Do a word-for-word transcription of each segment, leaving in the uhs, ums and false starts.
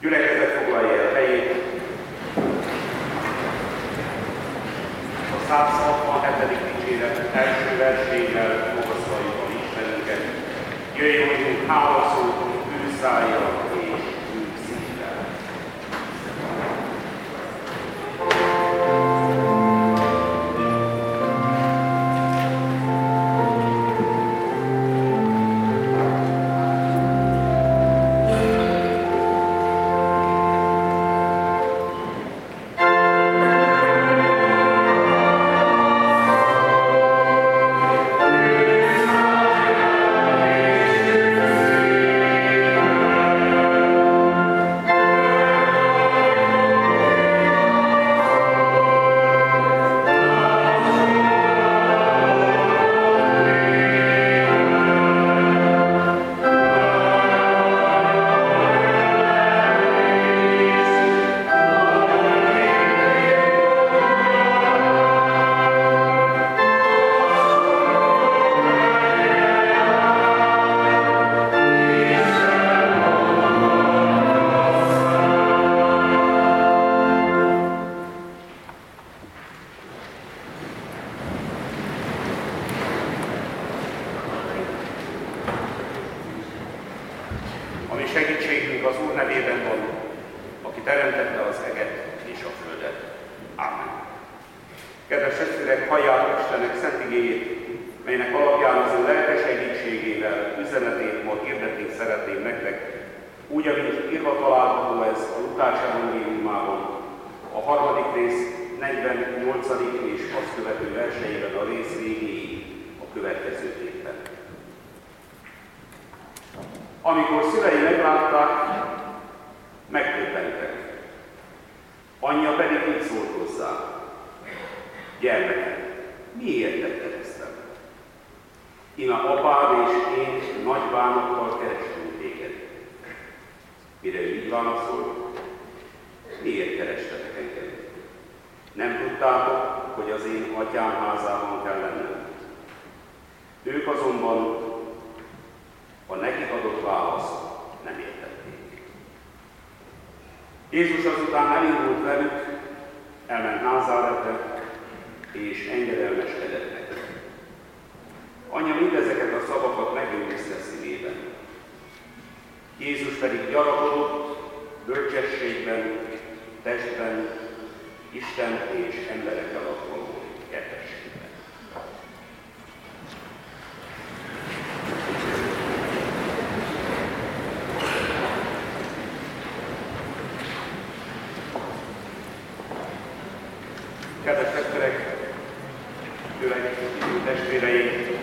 Gyülekezet foglalja el helyét. A száz hatvanhetedik dicséret első versével magasztaljuk a Istenünket. Jöjjön hozzunk hálaszót, bűnszájjal és bűnszívvel. Ami segítségünk az Úr nevében van, aki teremtette az eget és a földet. Ámen. Kedves testvérek, halljátok Istennek szent igéjét, melynek alapján az ő lelke segítségével üzenetét ma hirdetni szeretném nektek, úgy, amint írva található ez a Lukács evangéliumában, a harmadik rész negyvennyolcadik és azt követő verseiben a rész végéig a következőképpen. Amikor szülei meglátták, megdöbbentek. Anyja pedig így szólt hozzá: gyermekem, miért te keresztem? Íme apád és én nagy bánattal kerestünk téged. Mire ő így válaszolt: miért kerestetek engem? Nem tudtátok, hogy az én atyám házában kell lennem? Ők azonban a nekik adott választ nem értették. Jézus azután elindult velük, elment Názáretre, és engedelmeskedett nekik. Anyja mindezeket a szavakat megőrizte szívében. Jézus pedig gyarapodott bölcsességben, testben, Isten és emberekkel való kettességben. Kedves testvérek, tőleg testvéreim,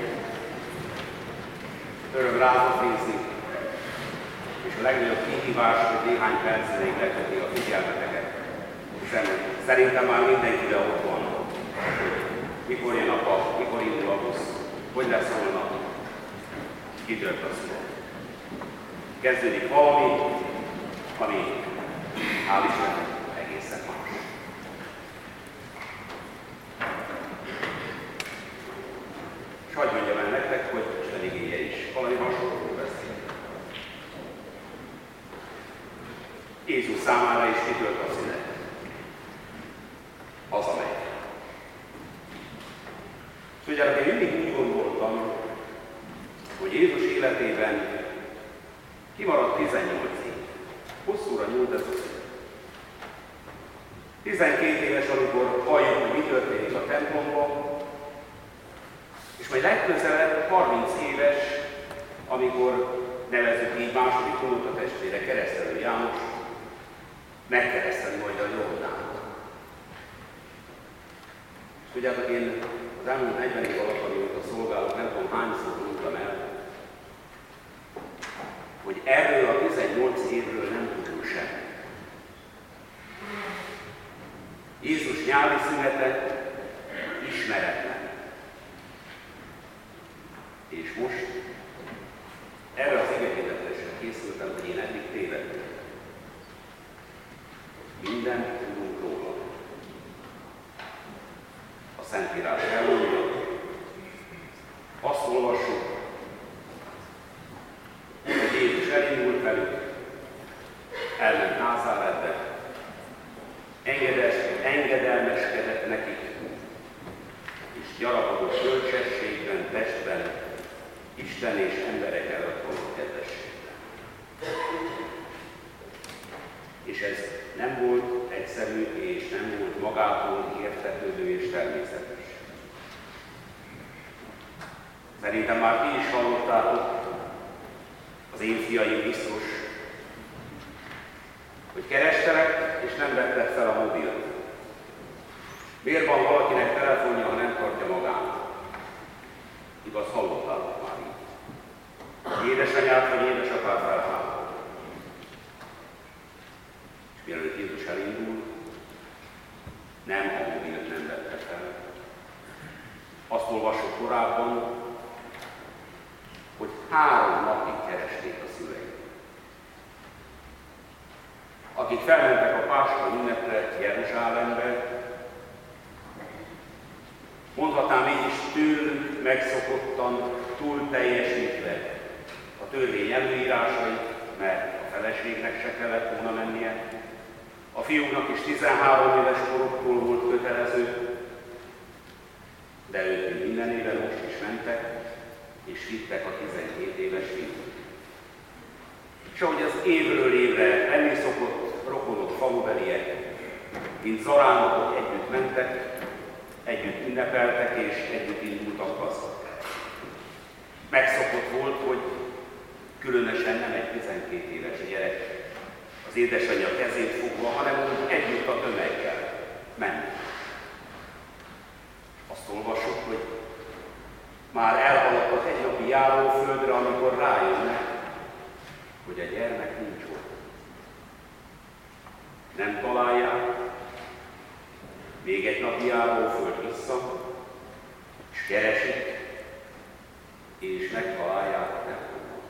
öröm rátok nézni, és a legnagyobb kihívás, hogy néhány percig leköti a figyelmeteket. Hiszen szerintem már mindenkire ott van, hogy mikor jön a pap, mikor indul a busz, hogy lesz holnap, kitört a szó. Kezdődik valami, ami hál' Istennek egészen más. És hadd mondjam el nektek, hogy Isten igéje is valami hasonlóról beszél. Jézus számára is kitölt a szünet. Hazamegy. Tudjátok, én mindig úgy gondoltam, hogy Jézus életében kimaradt tizennyolc év. Hosszúra nyúlt ez a szünet. tizenkét éves, amikor halljuk, hogy mi történik a templomban, és majd legközelebb harminc éves, amikor nevezzük így második unokra testvére keresztelő János, megkereszteli majd a Jordánot. Tudjátok, én az elmúlt negyven év alatt, amióta szolgálok, nem tudom hányszor mondtam el, hogy erről a tizennyolc évről nem tudunk semmit. Jézus nyári szünete ismeretlen. És most erre az igehirdetésre készültem, hogy én eddig tévedtem. Mindent tudunk róla. A Szentírás elmondja, azt olvassuk, hogy Jézus elindult velük, elment Názáretbe, engedes, engedelmeskedett nekik, és gyarapodott bölcsességben, testben, Isten és emberek előtt való kedvességben. És ez nem volt egyszerű, és nem volt magától értetődő és természetes. Szerintem már ti is hallottátok, az én fiaim biztos, hogy kerestelek, és nem vettek fel a mobilt. Miért van valakinek telefonja, ha nem tartja magának? Igaz, hallottátok már így. Édesanyát vagy édesapát felhívott. És mielőtt Jézus elindul, nem a mobilt nem vette fel. Azt olvasok korábban, hogy három napig keresték a szüleik. Akik felmentek a Páska ünnepre Jeruzsálembe, mondhatnám így is tőlük megszokottan, túl teljesítve a törvény előírásait, mert a feleségnek se kellett volna mennie, a fiúknak is tizenhárom éves koroktól volt kötelező, de ők minden éve most is mentek, és vittek a tizenkét éves fiút. És ahogy az évről évre lenni szokott, rokonok, falubeliek, mint zarándokok együtt mentek, együtt ünnepeltek és együtt indultak haza. Megszokott volt, hogy különösen nem egy tizenkét éves gyerek az édesanyja kezét fogva, hanem úgy együtt a tömeggel mennek. Azt olvassuk, hogy már elhaladtak egy napi járóföldre, amikor rájönnek, hogy a gyermek nincs ott. Nem találják, még egy napi járóföld vissza, és keresik, és megtalálják a templomot.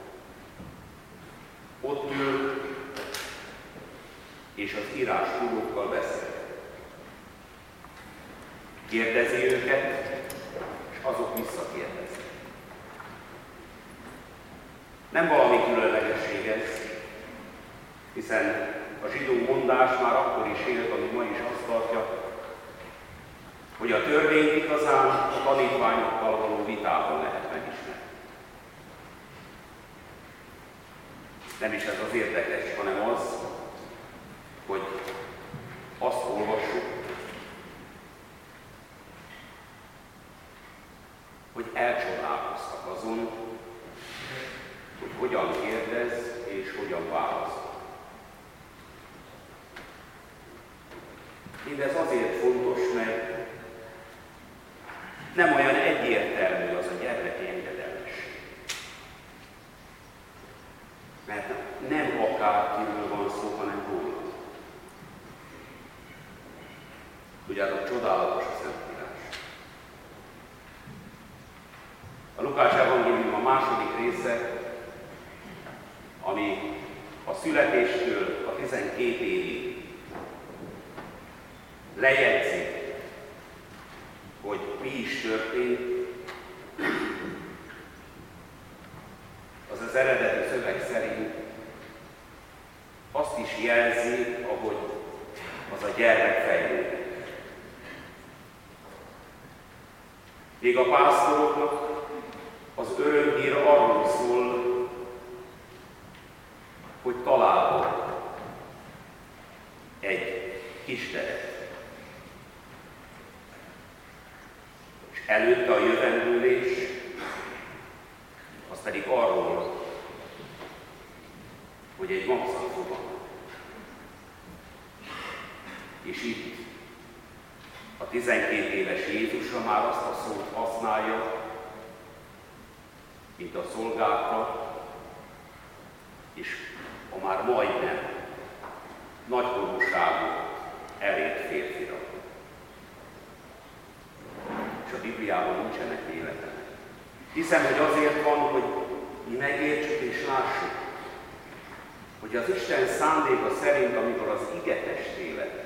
Ott ül, és az írás tudókkal beszél. Kérdezi őket, és azok visszakérdeznek. Nem valami különlegesség ez, hiszen a zsidó mondás már akkor is élt, ami ma is azt tartja, hogy a törvényt igazán a tanítványokkal való vitában lehet megismerni. Nem is ez az érdekes, hanem az, hogy azt olvassuk, hogy elcsodálkoztak azon, hogy hogyan kérdez és hogyan válaszol. Mindez azért fontos, mert nem olyan egyértelmű az a gyermeki engedelmesség. Mert nem akárkiről van szó, hanem róla. Tudjátok, csodálatos a Szentírás. A Lukács evangélium a második része, ami a születéstől a tizenkét évig lejegyzi, hogy mi is történt, az az eredeti szöveg szerint azt is jelzi, ahogy az a gyermek fejlődik. Még a pásztoroknak az örömhír arról szól, hogy találtak egy kisteret. És előtte a jövendőlés, az pedig arról, hogy egy magzat fogad. És itt a tizenkét éves Jézusra már azt a szót használja, mint a szolgákra, és a már majdnem nagykorúságú elért férfira. És a Bibliában nincsenek életek. Hiszem, hogy azért van, hogy mi megértsük és lássuk, hogy az Isten szándéka szerint, amikor az ige testé lett,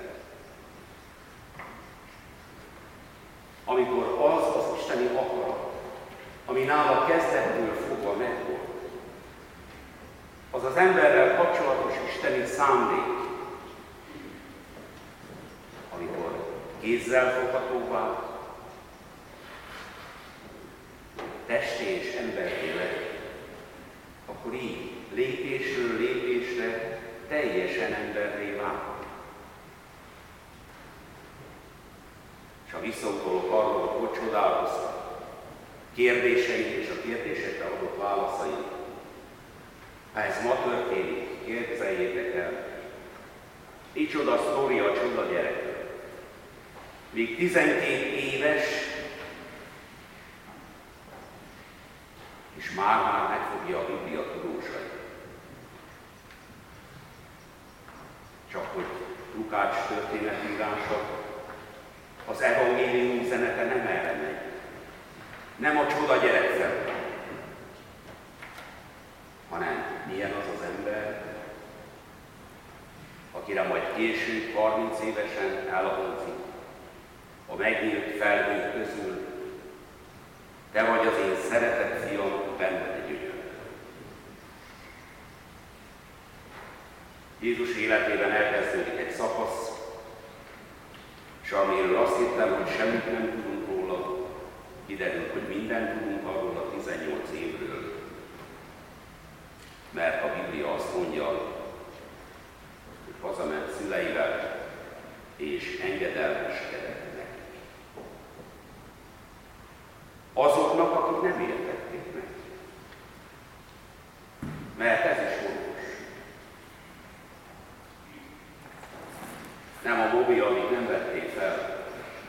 amikor az az isteni akarat, ami nála kezdettől fogva megvolt, az az emberrel kapcsolatos isteni szándék, kézzelfoghatóvá, testé és emberté lett, akkor így lépésről lépésre teljesen emberré vált. És ha visszautolok arról, hogy csodálkoztak, kérdéseink és a kérdésekre adott válaszaink. Ha ez ma történik, képzeljétek el, micsoda sztori a csoda gyerekről. Még tizenkét éves, és már-már megfogja a Biblia tudósait. Csak hogy Lukács történetírása, az evangélium üzenete nem erre megy. Nem a csoda gyerek felé, hanem milyen az az ember, akire majd később, harminc évesen elhangzik a megnyílt felhők közül: te vagy az én szeretett fiam, benned gyönyörű. Jézus életében elkezdődik egy szakasz, és amiről azt hittem, hogy semmit nem tudunk róla, kiderül, hogy mindent tudunk arról a tizennyolc évről. Mert a Biblia azt mondja, hogy hazament szüleivel, és engedelmeskedett nekik. Azoknak, akik nem értették meg. Mert ez is fontos. Nem a mobil, amit nem vették fel,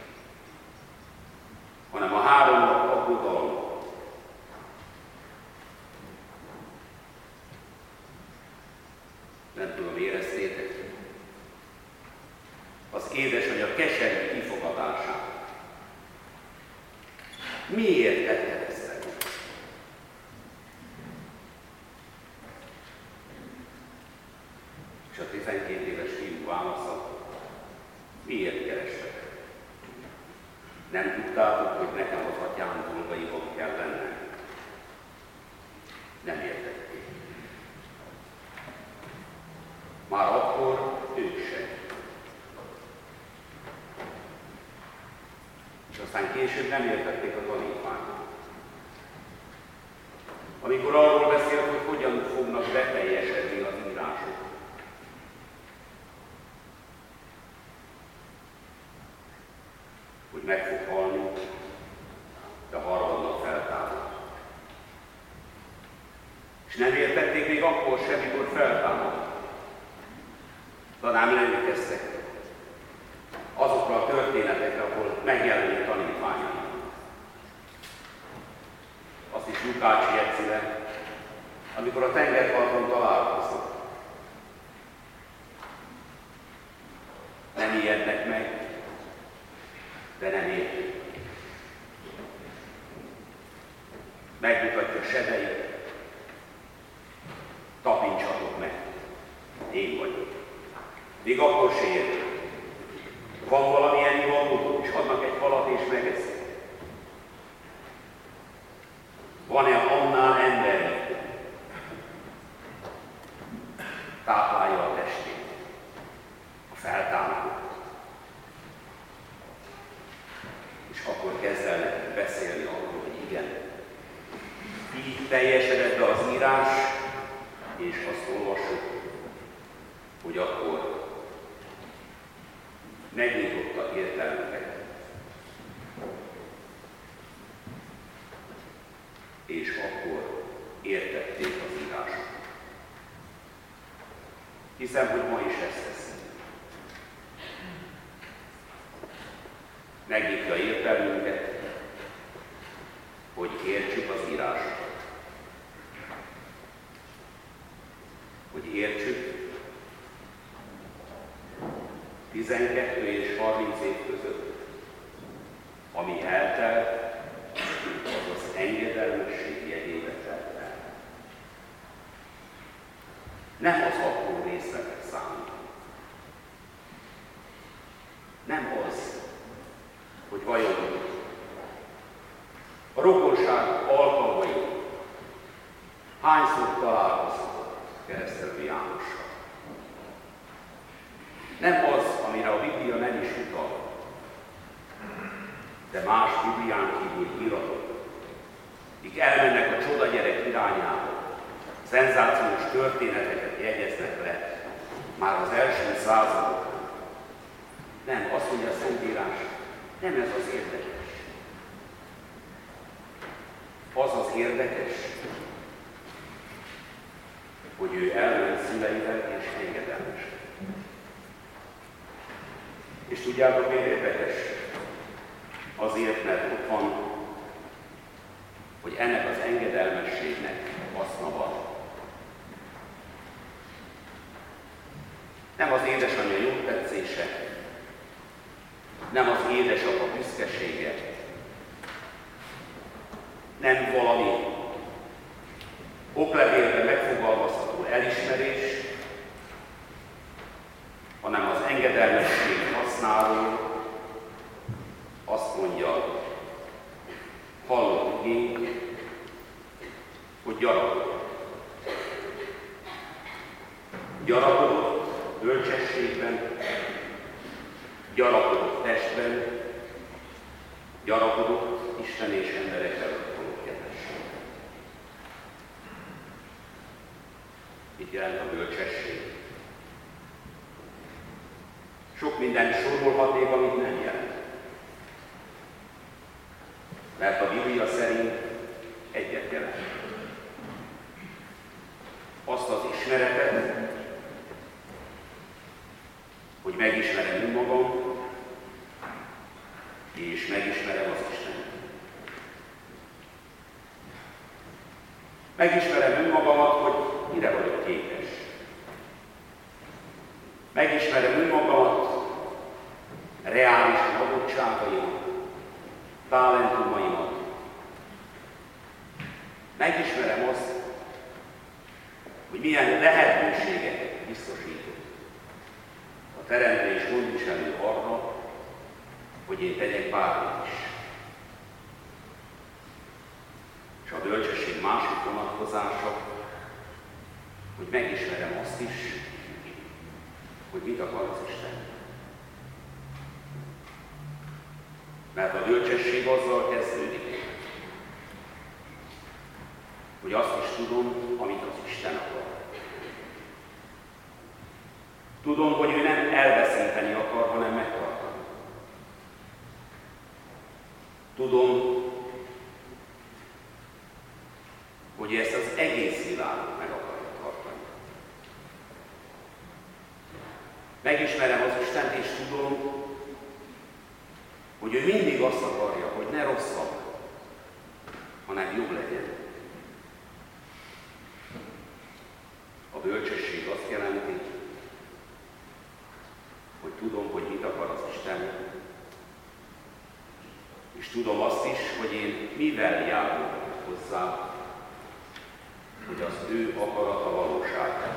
hanem a három nap aggodalma. Nem tudom, éreztétek? Az édesanyja keserű kifogadását. Miért tetted ezt el? És a tizenkét éves fiú válasza: miért kerestek? Nem tudtátok, hogy nekem az atyám dolgaiban kell lennem? Nem értették. Már akkor ők sem. És aztán később nem értették a tanítványok. Amikor arról beszélt, hogy hogyan fognak beteljesedni az írások. Hogy meg fog halni, de harmadnap feltámad. És nem értették még akkor sem, mikor feltámad. Talán emlékeztek azokra a történetekre, ahol megjelenik tanítványai. Azt is Lukács jegyzi le, amikor a tengerparton találkoznak. Nem ijednek meg, de nem értik. Megmutatja sebeit, tapincsatok meg, én vagyok. Még akkor se értik. Van valamilyen ivalódó, és adnak egy halat és megeszik. Van-e annál emberi? Táplálja a testét, a feltámadót. És akkor kezdenek beszélni arról, hogy igen, így teljesedett be az írás, és azt olvassuk, hogy akkor megnyitotta értelmüket. És akkor értették az írásokat. Hiszem, hogy ma is ezt teszünk. Megnyitja értelmünket, hogy értsük az írásokat. Hogy értsük, tizenkettő és harminc év között, ami eltelt, az az engedelmesség jegyébe telt el. Nem az apró részletek számít. Nem az, hogy vajon a rokonság alkalmai hányszor találkozott Keresztelő Jánossal. Nem az, amire a Biblia nem is utal, de más Biblián kívül íratok, akik elmennek a csodagyerek irányába, szenzációs történeteket jegyeznek le már az első századokban. Nem, azt mondja a Szentírás, nem ez az érdekes. Az az érdekes, hogy ő elment szüleivel és engedelmes. És tudjátok, miért érdekes? Azért, mert ott van, hogy ennek az engedelmességnek haszna van. Nem az édesanyja jó tetszése, nem az édesapa büszkesége, nem valami oklevélben megfogalmazható elismerés, hanem az engedelmesség hasznáról azt mondja, hallott igény, hogy gyarapodott. Gyarapodott bölcsességben, gyarapodott testben, gyarapodott Isten és emberekkel való kedvesség. Mit jelent a bölcsesség? Sok mindent sorolhatnék, amit nem jelent. Mert a Biblia szerint egyet jelent. Azt az ismeretet, hogy megismerem önmagam, és megismerem az Istent. Megismerem önmagamat, hogy mire vagyok képes. Megismerem önmagamat, reális adottságaimat, talentumaimat. Megismerem azt, hogy milyen lehetőségeket biztosítok a teremtés gondviselő arra, hogy én tegyek bármit is. És a bölcsesség másik vonatkozása, hogy megismerem azt is, hogy mit akar az Isten. Mert a bölcsesség azzal kezdődik, hogy azt is tudom, amit az Isten akar. Tudom, hogy ő nem elveszíteni akar, hanem megtartani. Tudom, hogy ezt az egész világot meg akarja tartani. Megismerem az Istent, és tudom, hogy ő mindig azt akarja, hogy ne rosszabb, hanem jobb legyen. A bölcsesség azt jelenti, hogy tudom, hogy mit akar az Isten, és tudom azt is, hogy én mivel járulok hozzá, hogy az ő akarata valóság.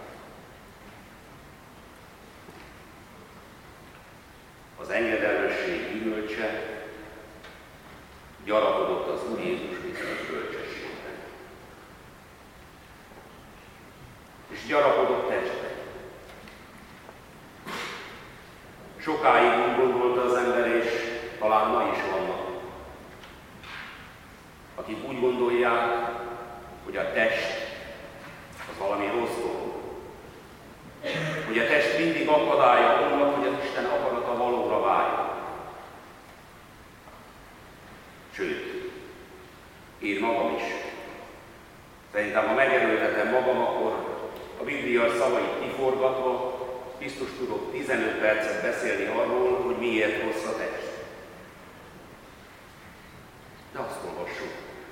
Az engedelmesség gyümölcse gyarapodott az Úr Jézus Krisztus bölcsességben. És gyarapodott testben. Sokáig úgy gondolta az ember, és talán ma is vannak, akik úgy gondolják, hogy a test az valami rossz dolog. Hogy a test mindig akadálya annak, hogy az Isten akarata valóra váljon. Sőt, én magam is. Szerintem, ha megerőltetem magam, akkor a Biblia szavait kiforgatva biztos tudok tizenöt percet beszélni arról, hogy miért rossz a test. De azt olvassuk,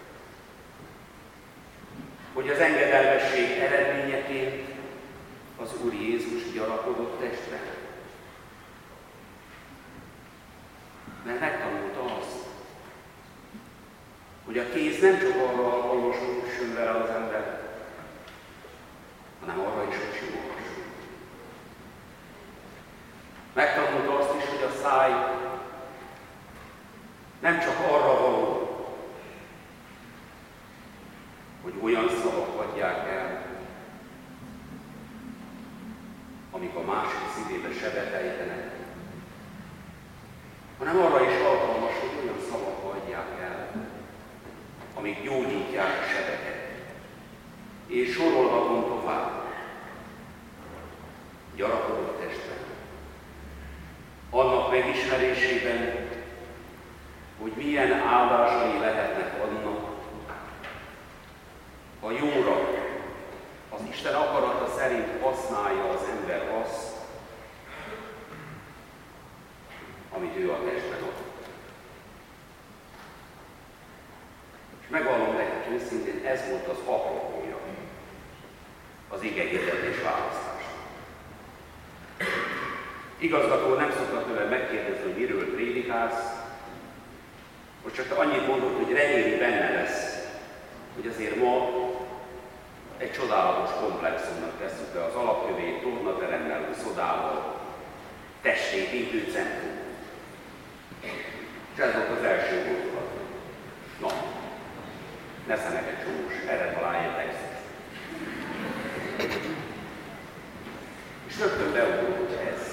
hogy az engedelmesség eredményeként az Úr Jézus gyarapodott testre. Mert megtanulta azt, hogy a kéz nem csak arra alkalmas, hogy üssön vele az ember, hanem arra is, hogy simogasson. Megtanulta azt is, hogy a száj nem csak arra való, hogy olyan szavak adják el, amik a másik szívébe sebet ejtenek, hanem arra is alkalmas, hogy olyan És sorolhatom tovább. Gyarapodott testben. Annak megismerésében, hogy milyen áldásai lehetnek annak, ha jóra, az Isten akarata szerint használja az ember azt, amit ő a testben adott. És megvallom neked őszintén, ez volt az apropója az ige hirdetés választása. Igazgató nem szokta tőle megkérdezni, hogy miről prédikálsz, most csak annyit mondott, hogy reméli benne lesz, hogy azért ma egy csodálatos komplexumnak tesszük be az alapkövét, tornateremmel, uszodával, testépítő centrum. És ez volt az első gondolat. Na, ne szemeket csús, erre találj egy textet. És rögtön beugrott ez.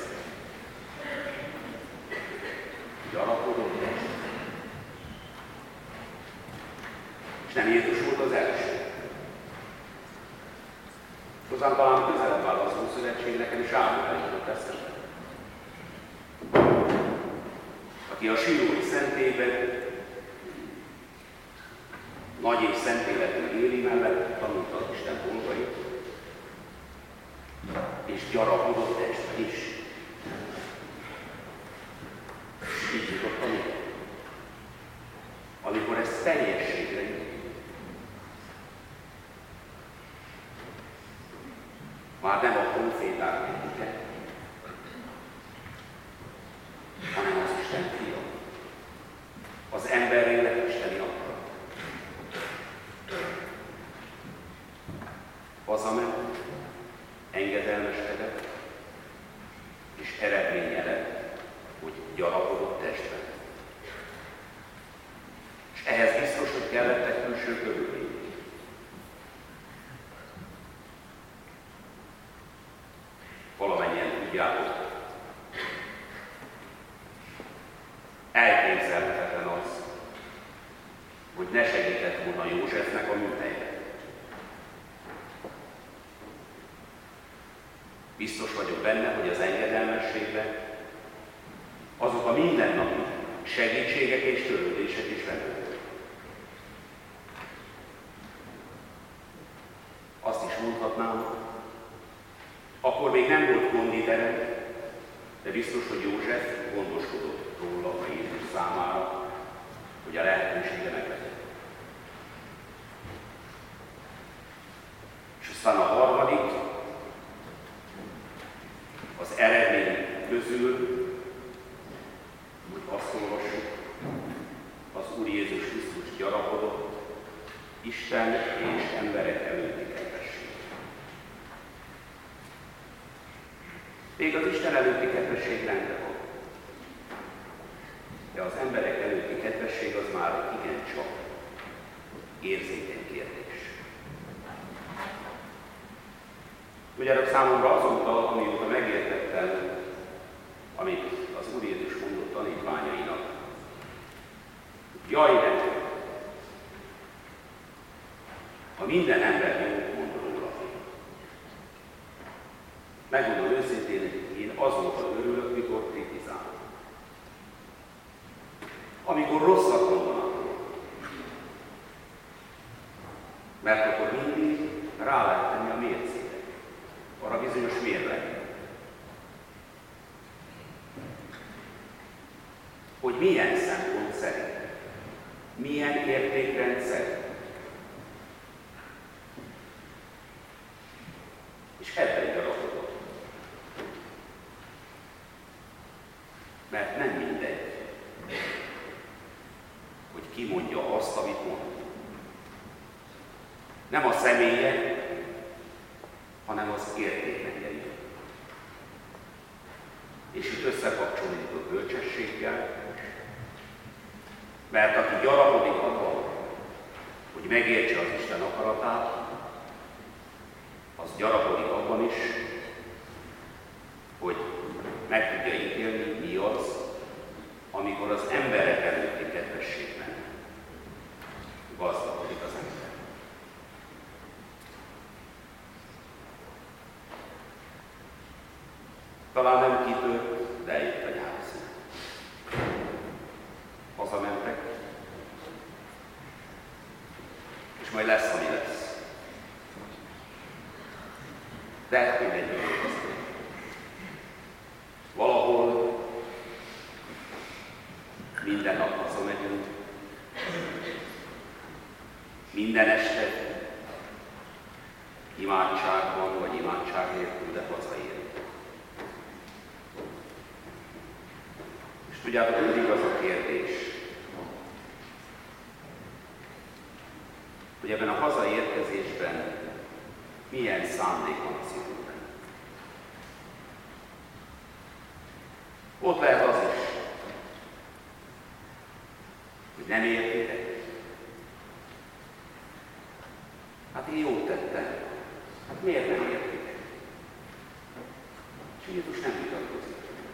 Gyarapodott test. És nem Jézus volt az első. Hozzám talán közelebb áll az Ószövetség, nekem Sámuel jutott eszembe, aki a Sílói szentélyben nagy és szent életű Éli mellett tanulta az Isten dolgait, és gyarapodott testben is. Így jutott tanulni. Amikor ez teljességre jut, már nem a proféták egyike, hanem az Isten fia. Az emberének isteni akarat. Hazament, engedelmeskedett, és eredménye lett, hogy gyarapodott testben. És ehhez biztos, hogy kellettek külső körülmények. Valamennyien tudjátok, elképzelhetetlen az, hogy ne segített volna Józsefnek a műhelyben. Biztos vagyok benne, hogy az engedelmességben azok a mindennapi segítségek és törődések is vetődtek. Azt is mondhatnám, akkor még nem volt konditerem, de biztos, hogy József gondoskodott róla a Jézus számára, hogy a lehetősége meglegyen. És aztán a harmadik, az eredmény közül, hogy azt olvassuk, az Úr Jézus Krisztus gyarapodott, Isten és emberek előtti kedvesség. Még az Isten előtti kedvesség rendben van, de az emberek előtti kedvesség az már igencsak érzékeny kérdés. Ugyanakkor számomra azóta, amióta megértettem, amit az Úr Jézus mondott tanítványainak, jaj nekem, ha minden ember jót mond róla. Megmondom őszintén, én azóta örülök, mikor kritizálom. Amikor rosszat mondanak róla. Mert akkor mindig rá lehet tenni a mércére, arra bizonyos mérleg. Hogy milyen szempont szerint, milyen értékrend szerint. És ebben gyarapodott. Mert nem mindegy, hogy ki mondja azt, amit mond. Nem a személye, hanem az értékrendjei. És itt összekapcsolódik a bölcsességgel, mert aki gyarapodik abban, hogy megértse az Isten akaratát, az gyarapodik abban is, hogy meg tudja ítélni, mi az, amikor az emberek előtti kedvességben gazdagodik az ember. Talán nem kitört, de eljött a nyári szünet. Hazamentek, és majd lesz, ami lesz. De mindegy, valahol minden nap hazamegyünk, minden este imádságban vagy imádság nélkül, de hazaérünk. És tudjátok, mindig az a kérdés, hogy ebben a hazaérkezésben milyen szándék van a szívünkben. Ott lehet az is, hogy nem értitek. Hát én jót tettem. Hát miért nem értitek? És Jézus nem vitatkozik.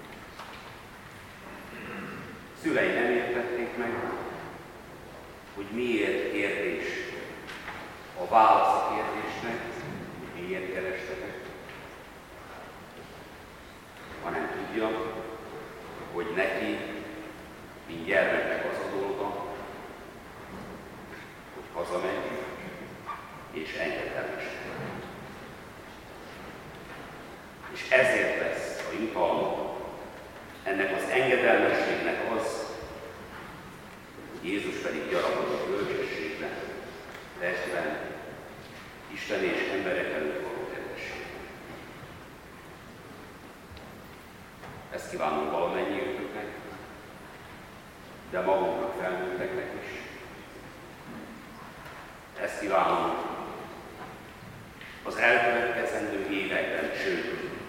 Szülei nem értették meg, hogy miért kérdés a válasz a kérdésnek, hogy miért kerestetek, hanem tudja, hogy neki, mint gyermeknek az a dolga, hogy hazamegy és engedelmeskedik. És ezért lesz a jutalma ennek az engedelmességnek az, hogy Jézus pedig gyarapod a bölcsességben, testben, Isten és emberek előtt való kedvességben. Ezt kívánom valamennyi őtöknek, de magunknak, felnőtteknek is. Ezt kívánom az elkövetkezendő években, sőt,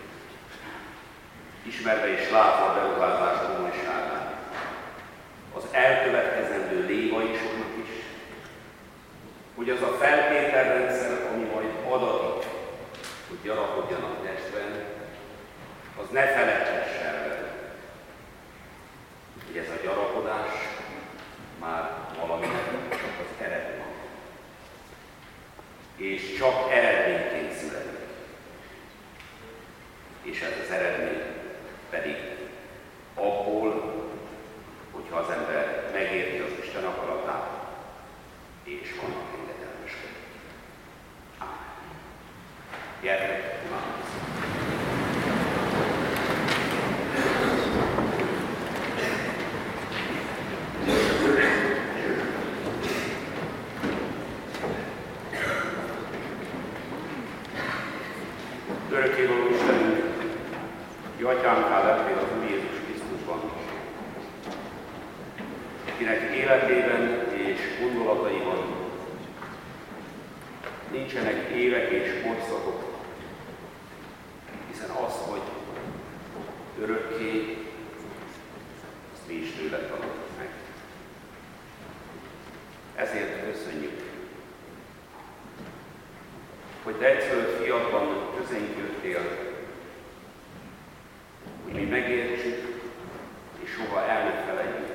ismerve és látva a beruházás komolyságát, az elkövetkezendő lévaisoknak is, hogy az a feltételrendszer, ami majd adatik, hogy gyarapodjanak testben, az ne feledhesse el, hogy ez a gyarapodás már valaminek csak az eredmény. És csak eredményként születik. És ez az eredmény pedig abból, hogyha az ember megérti az Isten akaratát, és vannak engedelmeskedik. Ámen. Gyertek, imádkozzunk! Örökkévaló Istenünk, jó Atyánká lettél az Úr Jézus Krisztusban, akinek életében és gondolataiban nincsenek évek és korszakok, hiszen az, hogy örökké, azt mi is tőled tanultuk meg. Ezért köszönjük, hogy te egyszülött fiatban közénk jöttél, hogy mi megértsük, és soha el ne felejtjük,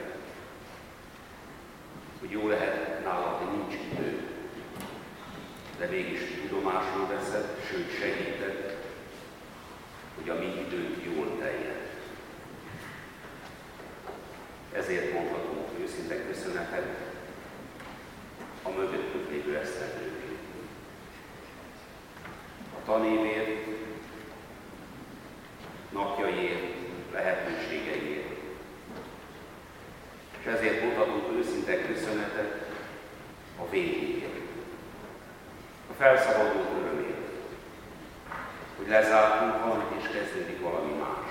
hogy jó lehet nálad, hogy nincs idő, de mégis tudomásul veszed, sőt segíted, hogy a mi időnk jól teljen. Ezért mondhatunk őszinte köszönetet a mögöttünk lévő esztendőkért. A tanévért, napjaiért, lehetőségeiért. És ezért mondhatunk őszinte köszönetet a végéért, a felszabadult örömért, hogy lezártunk valamit és kezdődik valami más.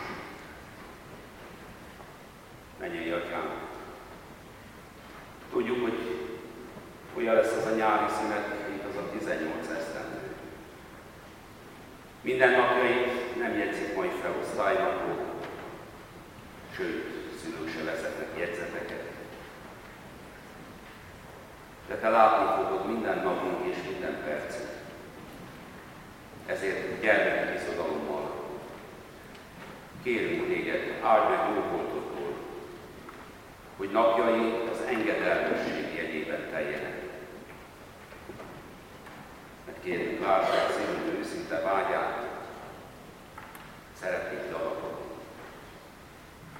Mennyei Atyám, tudjuk, hogy olyan lesz az a nyári szünet, mint az a tizennyolc esztendő. Minden napjait nem jegyzik majd fel osztálynaplók, sőt, szülők se vezetnek jegyzeteket. De te látni fogod minden napunk és minden percet. Ezért gyermeki bizodalommal kérünk téged, áld meg jó voltodból, hogy napjai az engedelmesség jegyében teljenek. Mert kérünk, lásd meg szívünk őszinte vágyát, szeretnék gyarapodni.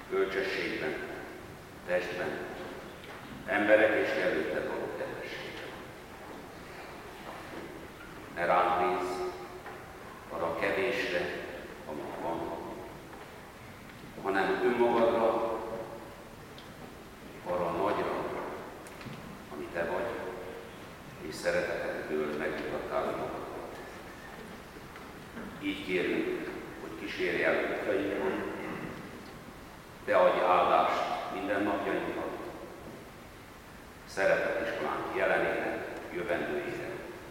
bölcsességben, testben, emberek és előtted való kedvességben. Ne ránk nézz, arra a kevésre, amit van, hanem önmagadra, arra a nagyra, ami te vagy, és szeretetedből megmutattál magadra. Így kérünk, hogy kísérj el útjainkon, te adj áldást minden napjainknak, szeretet iskolánk jelenére, jövendőjére.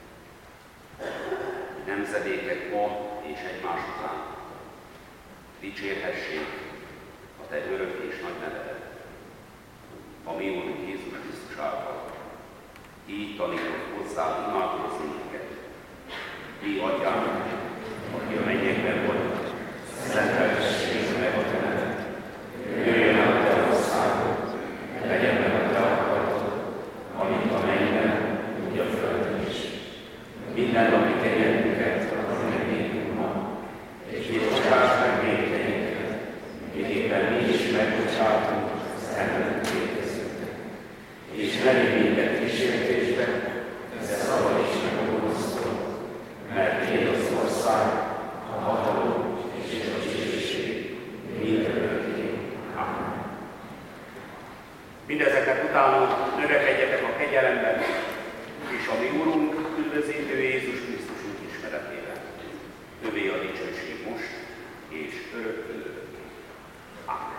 Nemzedékek ma és egymás után dicsérhessék a te örök és nagy nevedet, a mi Úrunk Jézus Krisztus által. Így tanított hozzá imádkozni minket. Mi Atyánk, aki a mennyekben vagy, szenteltessék meg a te neved. Jöjjön el a te országod, legyen meg a te akaratod, amint a mennyben, úgy a földön is. Minden napi kenyerünket adj meg nékünk ma, és bocsásd meg vétkeinket, miképpen mi is megbocsátunk az ellenünk vétkezőknek. És ne vigy minket kísértésbe, de szabadíts meg a gonosztól, mert tiéd az ország, a hatalom és a dicsőség mindörökké. Amen. Mindezeknek utána növekedjetek a kegyelemben, és a mi Urunk, üdvözítő Jézus Krisztusunk ismeretében. Övé a dicsőség most, és örökkön örökké. Amen.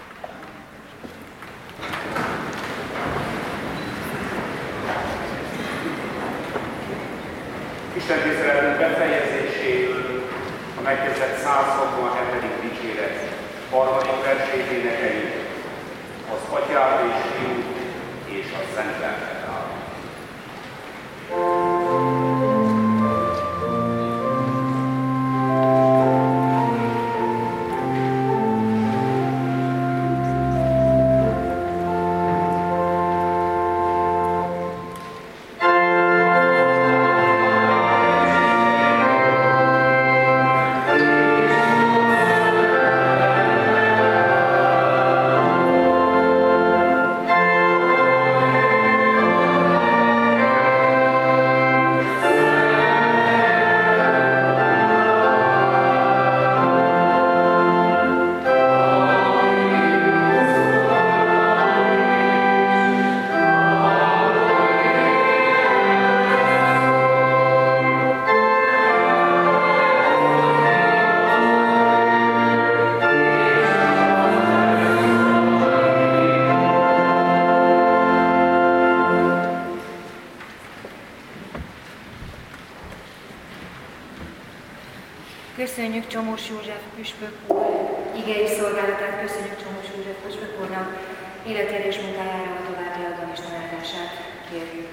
Isten tiszteletünk befejezéséül a megkezdett száz hatvanhetedik dicséret harmadik versét énekeljük, az Atyát és Fiút és a Szent Lelket áll. Köszönjük Csomós József püspök úr igei szolgálatát, köszönjük Csomós József püspök úrnak életére és munkájára a továbbiakban is tanácsát kérjük.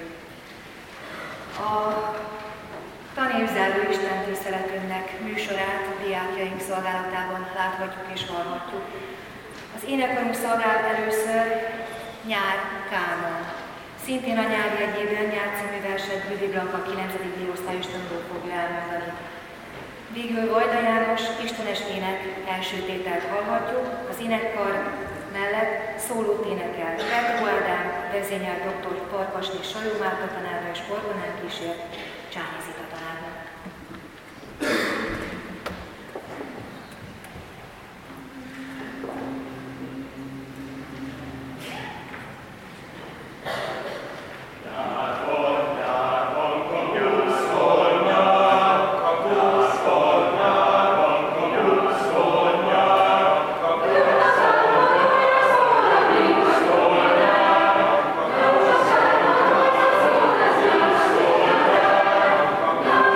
A tanévzáró istentiszteletünknek műsorát a diákjaink szolgálatában láthatjuk és hallhatjuk. Az énekkarunk szolgálat először Nyár Kánon. Szintén a nyár jegyében Nyár című verset Gyüli Blanka kilencedik D-osztályos tanuló fogja elmondani. Végül Vajda János istenes ének első tételt hallhatjuk, az énekkar mellett szólót énekel Petro Ádám, vezényel doktor Farkasné Sajó Márta tanárra és orgonán kísért Csányi Zita tanárnak. Amen.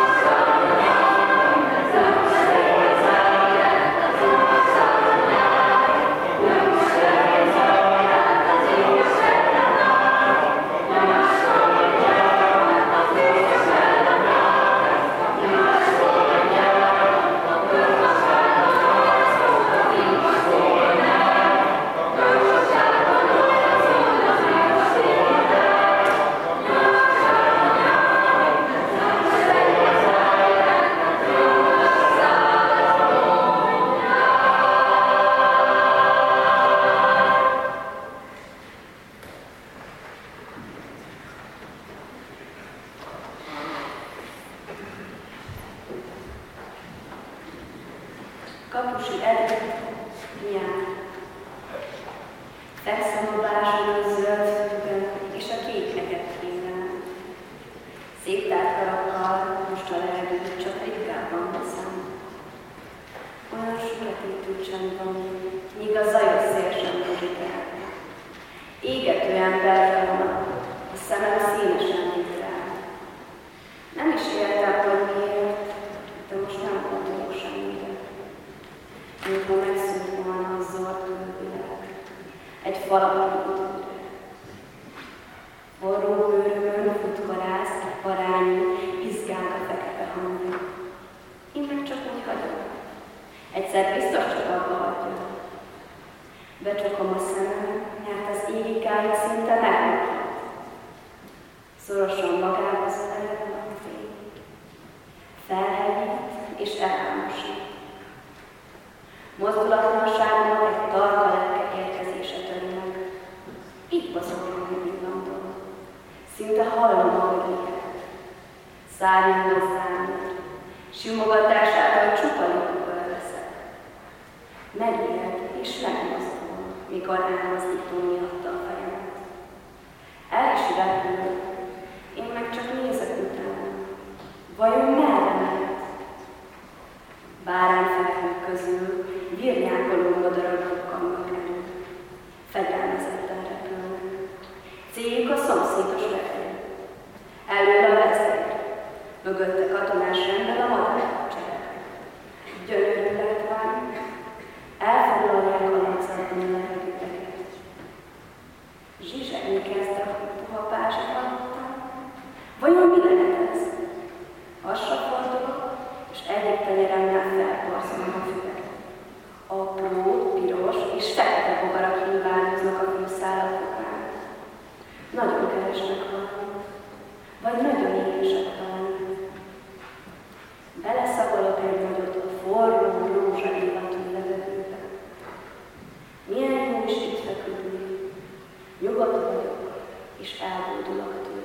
Felszomobáson a zöld függön és a kékeket kínál. Szép tárkarakkal most a levegőt csak ritkábban veszem. Olyan sugatítő csend van, míg a zajos szél sem muzsikál. Égető emberre van, a szemem színesen vitrál. Nem is éltem, hogy miért, de most nem gondolok semmire. Mintha megszűnt volna a zord külvilág, egy falapítőre. Forró bőrömön futkarász, parányi, izgál a fekete hangja. Én meg csak úgy hagyom. Egyszer biztos csak abba hagyja. Becsukom a szemem, mert az égikája szinte megmondhat. Szorosan magába zölel a fény. Felhegyít és elhámosít. Mozdulatlanságban egy tarka lelke érkezése töri meg. Itt bazogom, hogy pillantom. Szinte hallom, ahogy élet. Szárnyom hozzám, simogatásával csupa lépőből veszek. Megijed és megmozdul, mikor elmozdító miatta a fejemet. El is repül, én meg csak nézek utána. Vajon merre mehet? Bárányfelhők közül virnyákoló madarak bukkannak elő. Fegyelmezetten repülnek. Céljük a szomszédos repülő. Előre a vezér. Mögötte katonás rendben a madarak cserek. Gyönyörű látván, elfoglalják a légzatban a levegőteket. Zsizsegni kezd a puha pázsik alapban. Vajon mi lehet ez? Hasra fordulok, és egyik tenyeremnál felborzolom a füvet. Apró, piros és fekete bogarak nyilvánoznak a fűszálakokán. Nagyon keresnek valamit, vagy nagyon éhesek talán. Beleszagolok egy nagyot a forró, rózsaillatú levegőbe. Milyen jó is itt feküdni. Nyugodt vagyok, és elboldulok tőle.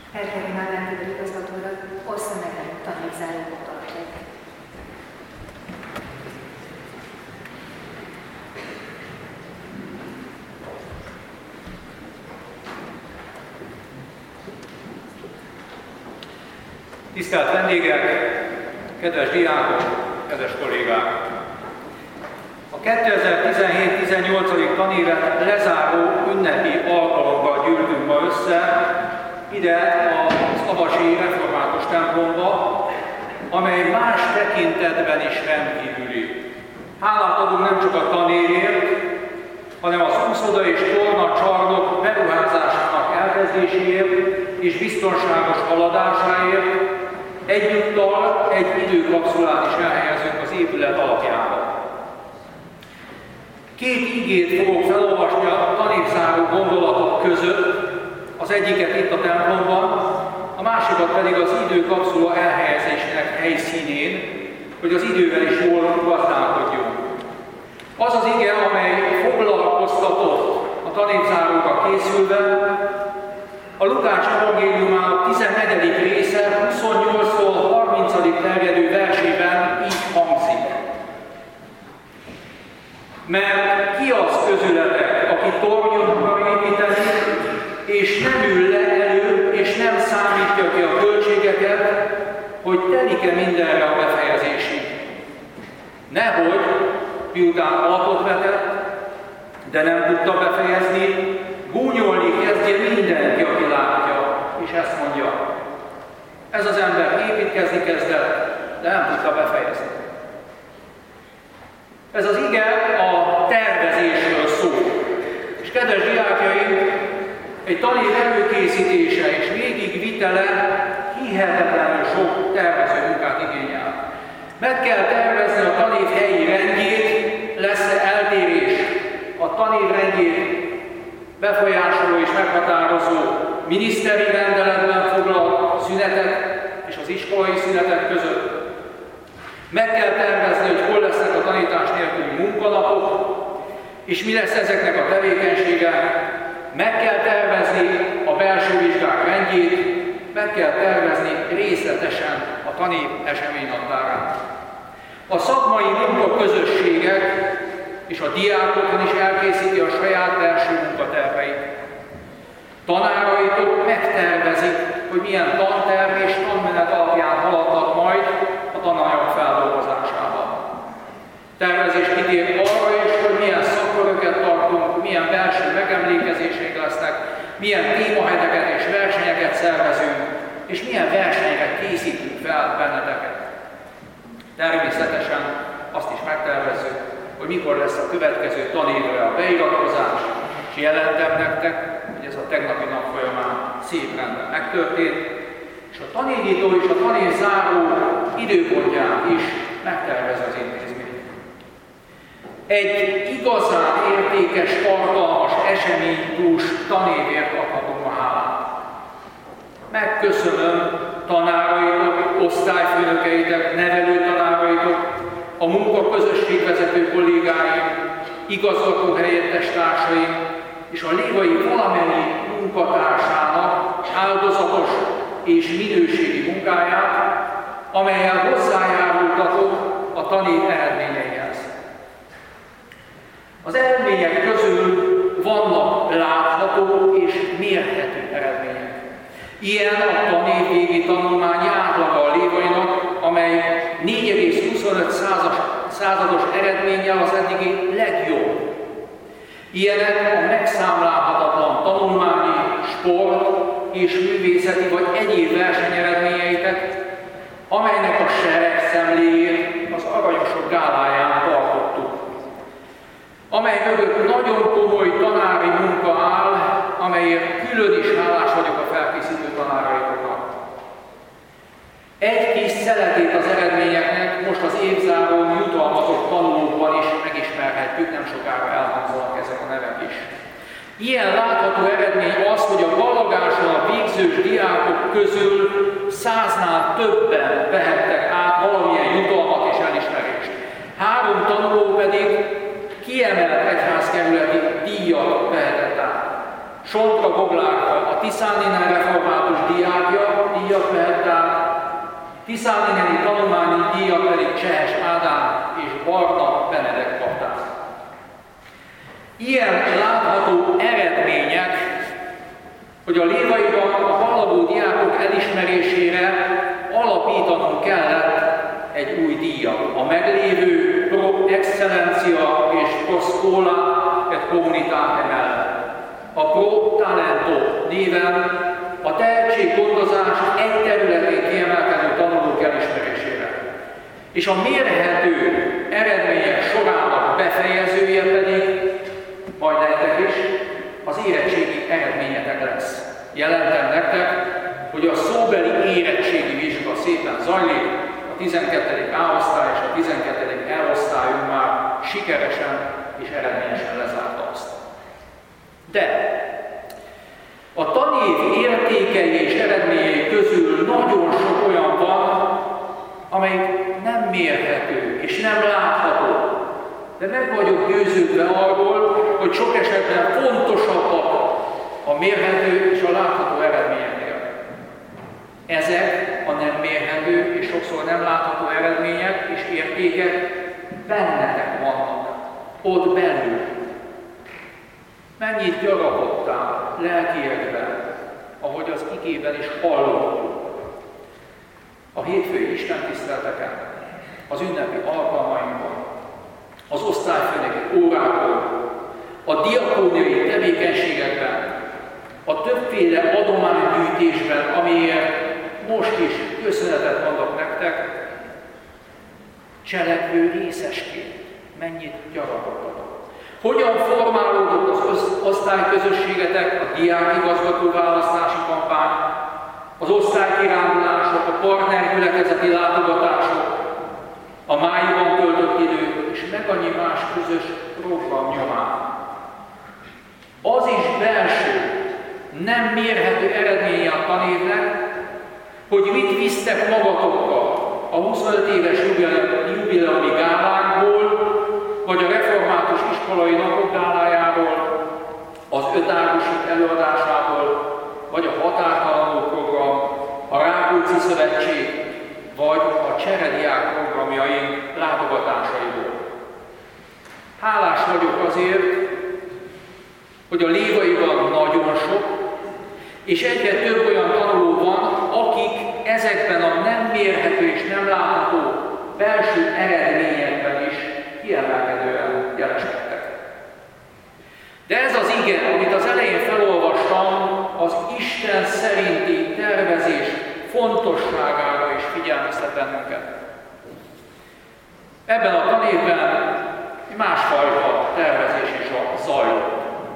Elkerül már rendkívül igazgatóra, ossza meg velünk tanévzáró gondolatait. Tisztelt vendégek, kedves diákok, kedves kollégák! A kétezer-tizenhét-tizennyolc. tanévet lezáró ünnepi alkalommal gyűltünk ma össze ide az avasi református templomba, amely más tekintetben is rendkívüli. Hálát adunk nem csak a tanévért, hanem az úszoda és torna csarnok beruházásának elkezdéséért és biztonságos haladásáért, egyúttal egy időkapszulát is elhelyezünk az épület alapjába. Két igét fogok felolvasni a tanévzáró gondolatok között, az egyiket itt a templomban, a másikat pedig az időkapszula elhelyezésének helyszínén, hogy az idővel is jól gazdálkodjunk. Az az ige, amely foglalkoztatott a tanévzárókra készülve, a Lukács evangéliumának tizennegyedik része huszonnyolctól harmincig terjedő versében így hangzik. Mert ki az közületek, aki tornyot akar építeni, és nem ül le elő, és nem számítja ki a költségeket, hogy telik-e mindenre a befejezésig. Nehogy, miután alapot vetett, de nem tudta befejezni, gúnyolni kezdje mindenki, aki látja, és ezt mondja. Ez az ember építkezni kezdett, de nem tudta befejezni. Ez az ige a tervezésről szól. És kedves diákjaim, egy tanév előkészítése és végigvitele hihetetlenül sok tervező munkát igényel. Meg kell tervezni a tanév helyi rendjét, lesz-e eltérés a tanév rendjét befolyásoló és meghatározó miniszteri rendeletben foglalt szünetek és az iskolai szünetek között. Meg kell tervezni, hogy hol lesznek a tanítás nélküli munkanapok, és mi lesz ezeknek a tevékenysége. Meg kell tervezni a belső vizsgák rendjét, meg kell tervezni részletesen a tanév eseménynaptárát. A szakmai munkaközösségek és a diákokon is elkészíti a saját belső munkaterveit. Tanáraitok megtervezik, hogy milyen tanterv és tanmenet alapján haladnak majd a tananyag feldolgozásában. Tervezés kitér arra is, hogy milyen szakköröket tartunk, milyen belső megemlékezések lesznek, milyen témaheteket és versenyeket szervezünk, és milyen versenyeket készítünk fel benneteket. Természetesen azt is megtervezzük, hogy mikor lesz a következő tanévre a beiratkozás, és jelentem nektek, hogy ez a tegnapi nap folyamán szép rendben megtörtént, és a tanévnyitó és a tanévzáró időpontján is megtervez az intézmény. Egy igazán értékes, tartalmas, eseménydús tanévért adhatunk ma hálát. Megköszönöm tanáraitok, osztályfőnökeitek, nevelőtanáraitok, a munkaközösségvezető kollégáim, igazgató helyettes társaim és a lévai valamennyi munkatársának áldozatos és minőségi munkáját, amellyel hozzájárultatok a tanév eredményeihez. Az eredmények közül vannak látható és mérhető eredmények. Ilyen a tanévvégi tanulmányi átlaga a lévainak, amely négy egész huszonöt százados eredménnyel az eddigi legjobb. Ilyenek a megszámlálhatatlan tanulmányi, sport és művészeti vagy egyéb versenyeredményeitek, amelynek a seregszemléjét az Aranyosok gáláján tartottuk, amely mögött nagyon komoly tanári munka áll, amelyért külön is hálás vagyok a felkészítő tanáraitoknak. Egy kis szeletét az eredményeknek most az évzáron jutalmazott tanulókban is megismerhetjük, nem sokára elhangzanak ezek a nevek is. Ilyen látható eredmény az, hogy a ballagáson a végzős diákok közül száznál többen vehettek át valamilyen jutalmat és elismerést. Három tanuló pedig kiemelt egyházkerületi díjat vehetett át. Sontra Boglárka, a Tiszáninál református diák Tiszánineni tanulmányi díjat pedig Csehes Ádám és Barna Benedek kapták. Ilyen látható eredmények, hogy a Lévaiban a ballagó diákok elismerésére alapítanunk kellett egy új díjat, a meglévő Pro Excellencia és Pro Scola et Comunitate mellett. A Pro Talento néven a tehetséggondozás egy területén kiemelkedő tanulók elismerésére. És a mérhető eredmények sorának befejezője pedig, majd nektek is, az érettségi eredményetek lesz. Jelentem nektek, hogy a szóbeli érettségi vizsga szépen zajlik, a tizenkettedik A osztály és a tizenkettedik E osztályunk már sikeresen és eredményesen lezárta azt. De a tanév értékei és eredményei közül nagyon sok olyan van, amelyik nem mérhető és nem látható. De meg vagyok győződve arról, hogy sok esetben fontosabbak a mérhető és a látható eredményeknél. Ezek a nem mérhető és sokszor nem látható eredmények és értékek bennetek vannak, ott belül. Mennyit gyarapodtál lelkiekben, ahogy az igében is hallottuk. A hétfői istentiszteleteken, az ünnepi alkalmainkon, az osztályfőnöki órákon, a diakóniai tevékenységekben, a többféle adománygyűjtésben, amiért most is köszönetet mondok nektek, cselekvő részesként mennyit gyarapodtatok. Hogyan formálódott az osztályközösségetek, a diákigazgató választási kampány, az osztálykirándulások, a partnergyülekezeti látogatások, a májban töltött idő, és meg annyi más közös program nyomán. Az is belső, nem mérhető eredménye a tanévnek, hogy mit visztek magatokkal a huszonöt éves jubileumi gálánkból, vagy a református iskolai napok gálájáról, az ötágusi előadásából, vagy a határtalanul program, a Rákóczi Szövetség, vagy a cserediák programjaink látogatásaiból. Hálás vagyok azért, hogy a Lévaiban nagyon sok, és egyre több olyan tanuló van, akik ezekben a nem mérhető és nem látható belső eredményekben is kiemelkedően jeleskedtek. De ez az ige, amit az elején felolvastam, az Isten szerinti tervezés fontosságára is figyelmeztet bennünket. Ebben a tanévben másfajta tervezés is zajlott.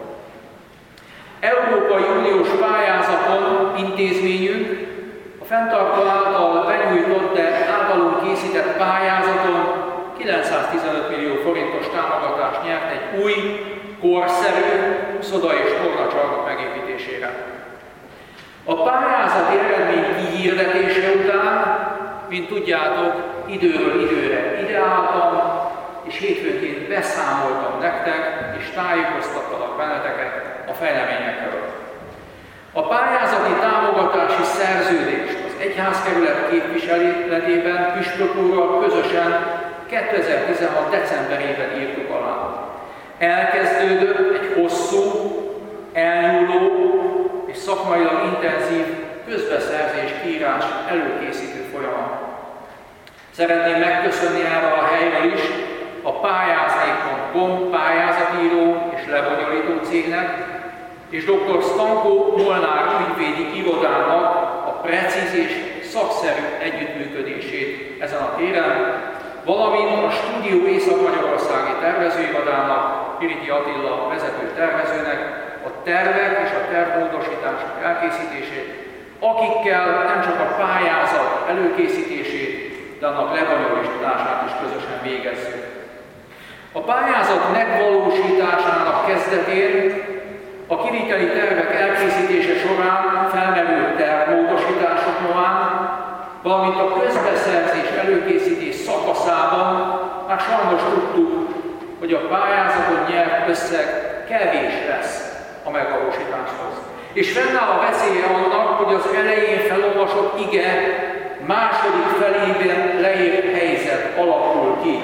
Európai Uniós pályázaton intézményünk a fenntartó által benyújtott, de általunk készített pályázaton kilencszáztizenöt millió forintos támogatást nyert egy új, korszerű uszoda és tornacsarnok megépítésére. A pályázati eredmény kihirdetése után, mint tudjátok, időről időre ideáltam, és hétfőnként beszámoltam nektek, és tájékoztattalak benneteket a fejleményekről. A pályázati támogatási szerződést az egyházkerület képviseletében Püspök úrral közösen kétezer-tizenhat decemberében írtuk alá. Elkezdődött egy hosszú, elnyúló és szakmailag intenzív közbeszerzés kiírás előkészítő folyamat. Szeretném megköszönni erre a helyről is a pályázni pont com pályázatíró és lebonyolító cégnek, és dr. Stanko Molnár ügyvédi irodának a precíz és szakszerű együttműködését ezen a téren, valamint a Stúdió Észak-Magyarországi tervezőirodának, Piriti Attila vezető tervezőnek a tervek és a tervmódosítások elkészítését, akikkel nem csak a pályázat előkészítését, de annak lebonyolítását is közösen végezzük. A pályázat megvalósításának kezdetén a kiviteli tervek elkészítése során felmerült tervmódosítások nyomán, valamint a közbeszerzés előkészítés szakaszában már sajnos tudtuk, hogy a pályázaton nyert összeg kevés lesz a megvalósításhoz. És fennáll a veszélye annak, hogy az elején felolvasott ige második felében leírt helyzet alakul ki.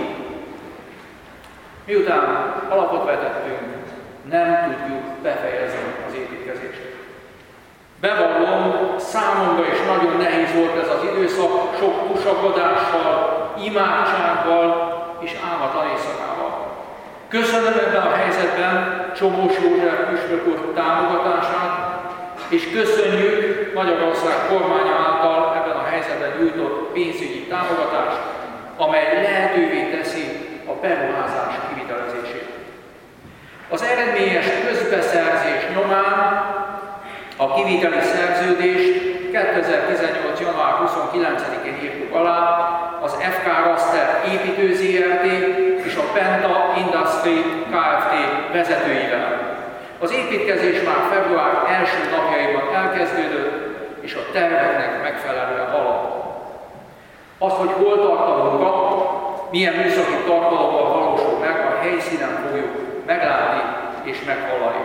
Miután alapot vetettünk, nem tudjuk befejezni az építkezést. Bevallom, számomra is nagyon nehéz volt ez az időszak, sok tusakodással, imádsággal és álmatlan éjszakával. Köszönöm ebben a helyzetben Csomós József püspök úr támogatását, és köszönjük Magyarország kormánya által ebben a helyzetben nyújtott pénzügyi támogatást, amely lehetővé teszi a beruházás kivitelezését. Az eredményes közbeszerzés nyomán a kiviteli szerződést kétezer-tizennyolc. január huszonkilencedikén írtuk alá az ef ká Raster építő zé er té és a Penta Industry Kft. Vezetőivel. Az építkezés már február első napjaiban elkezdődött, és a terveknek megfelelően halad. Az, hogy hol tart a munka, milyen műszaki tartalommal valósul meg, a helyszínen fogjuk meglátni és meghallani.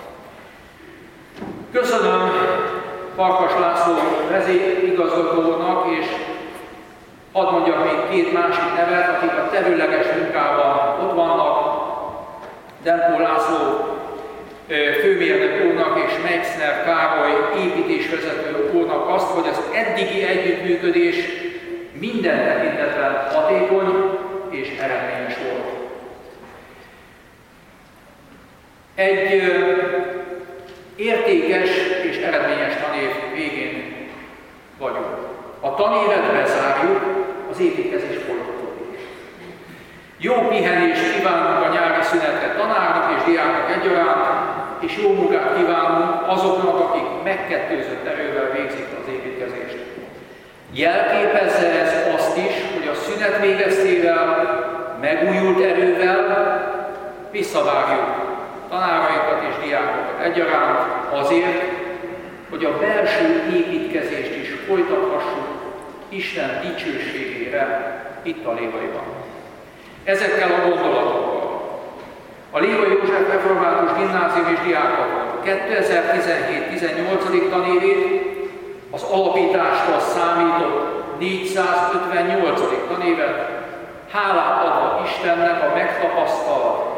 Köszönöm Farkas László vezérigazgatónak, és hadd mondjak még két másik nevet, akik a területes munkában ott vannak, Denpó László főmérnök úrnak és Meixner Károly építésvezető úrnak azt, hogy az eddigi együttműködés minden tekintetben hatékony és eredményes volt. Egy értékes és eredményes tanév végén vagyunk. A tanévet bezárjuk, az építkezés folytatódik. Jó pihenést kívánunk a nyári szünetre tanárnak és diáknak egyaránt, és jó munkát kívánunk azoknak, akik megkettőzött erővel végzik az építkezést. Jelképezze ez azt is, hogy a szünet végeztével, megújult erővel visszavárjuk tanárainkat és diákokat egyaránt azért, hogy a belső építkezést is folytathassuk Isten dicsőségére itt a Lévaiban. Ezekkel a gondolatokkal a Lévai József Református Gimnázium és Diákokon kétezer-tizenhét. tizennyolcadik tanévét, az alapítástól számított négyszázötvennyolcadik tanévet hálát adva Istennek a megtapasztalt